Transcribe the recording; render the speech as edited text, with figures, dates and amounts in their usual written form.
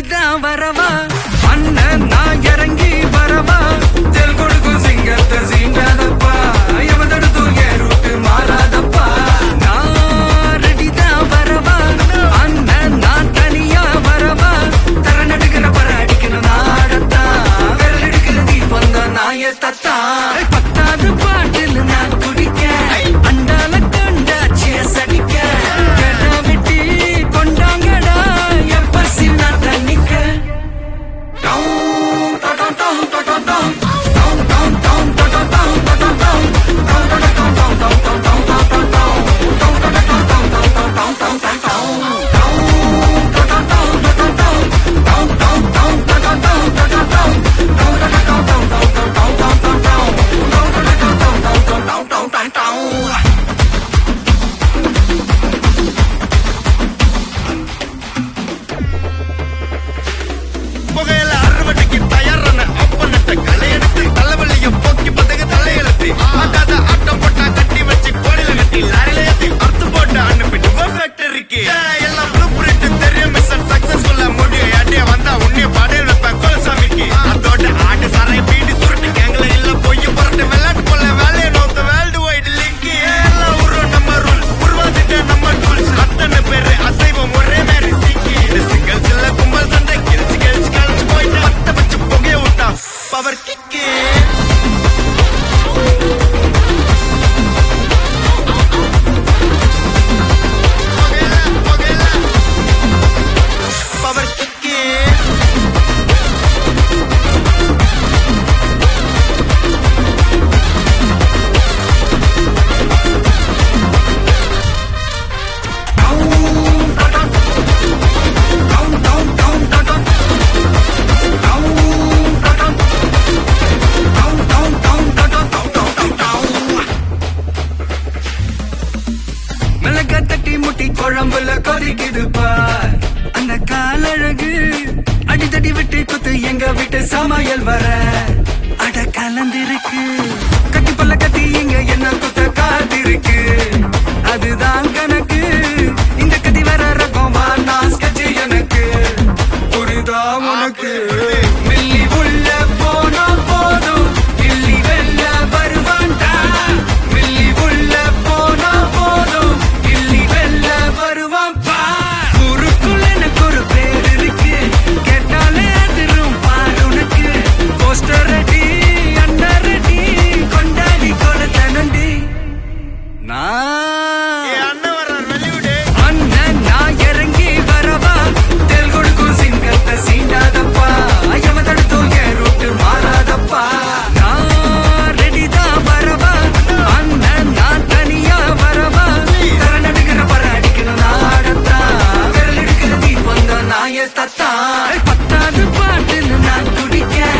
ரெடிதான் வரவா அண்ணன் நான் இறங்கி வரவா தெல் கொடுக்கும் சிங்கத்தை சீண்டாதப்பா எவதடுத்தும் என் ரூட்டு மாறாதப்பா நான் ரெடிதான் வரவா அண்ணன் நான் தனியா வரவா தர நடுக்கிற பர அடிக்கணும் நாடத்தா விரல் எடுக்கிற தீபம் தான் நாய தத்தா பத்தாவது பாட்டில் நான் குடிக்க அண்டால கண்டாச்சிய சடிக்க வெட்டி கொண்டாங்கடா என் பசி நான் தண்ணிக்க புகையில அறுவடைக்கு தயாரான அப்பனட்ட கலையெடுத்து தலைவலியும் போக்கி பதக தலையெழுத்து ஆட்டாத ஆட்டம் போட்டா கட்டி வச்சு கோடில கட்டி லாரில ஏத்தி அறுத்து போட்டு அனுப்பிட்டு ஃபேக்டரிக்கு எல்லாம் ப்ளூ பிரிண்ட் தெரியும் மிஷன் சக்சஸ்ஃபுல்லா முடியும் அடிய வந்தா உன்னைய பாடையில் வைப்பேன் கோலசாமிக்கு அதோட ஆட்டு சாரை பீடி சுருட்டு கேங்கல இல்ல பொய் புரட்டு விளையாட்டு போல வேலையை நோத்த வேர்ல்டு வைடு லீக் எல்லாம் உருவம் நம்ம ரூல்ஸ் உருவாதிட்ட நம்ம டூல்ஸ் அத்தனை பேரு அசைவம் ஒரே மாதிரி சீக்கி இது சிங்கல் சில்ல கும்பல் சண்டை கெளிச்சு கெளிச்சு கழிச்சு போயிட்டு பத்த வச்சு புகைய விட்டா பவர் கிக்கு பவர் கிக்கு மிளகா தட்டி முட்டி குழம்புல கொதிக்குது பார் அந்த காலழகு அடித்தடி விட்டு குத்து எங்க வீட்டு சமையல் வர அட கலந்திருக்கு கட்டி பல்ல கட்டி இங்க என்ன குத்த காத்திருக்கு அதுதான் கணக்கு இந்த கத்தி வர ரகம் வா நான் ஸ்கெட்ச் எனக்கு புரிதா உனக்கு மில்லி உள்ள போனா போதும் இல்லி வெல்ல வருவான்டா மில்லி உள்ள போனா போதும் இல்லி வெல்ல வருவான் பா ஊருக்குள்ள எனக்கு ஒரு பேர் இருக்கு கேட்டாலே அதிரும் பார் உனக்கு போஸ்டர் ரெடி அண்டர் ரெடி கொண்டாடி கொலத்தனண்டி அண்ணன் வர்றார் வெளிவிடு அண்ணன் நான் இறங்கி வரவா தெல் கொடுக்கும் சிங்கத்தை சீண்டாதப்பா எவதடுத்தும் என் ரூட்டு மாறாதப்பா நான் ரெடிதான் வரவா அண்ணன் நான் தனியா வரவா தர நடுக்கிற பர அடிக்கணும் நாடத்தா விரல் எடுக்கிற தீபம் தான் நாய தத்தா பத்தாவது பாட்டில் நான் குடிக்க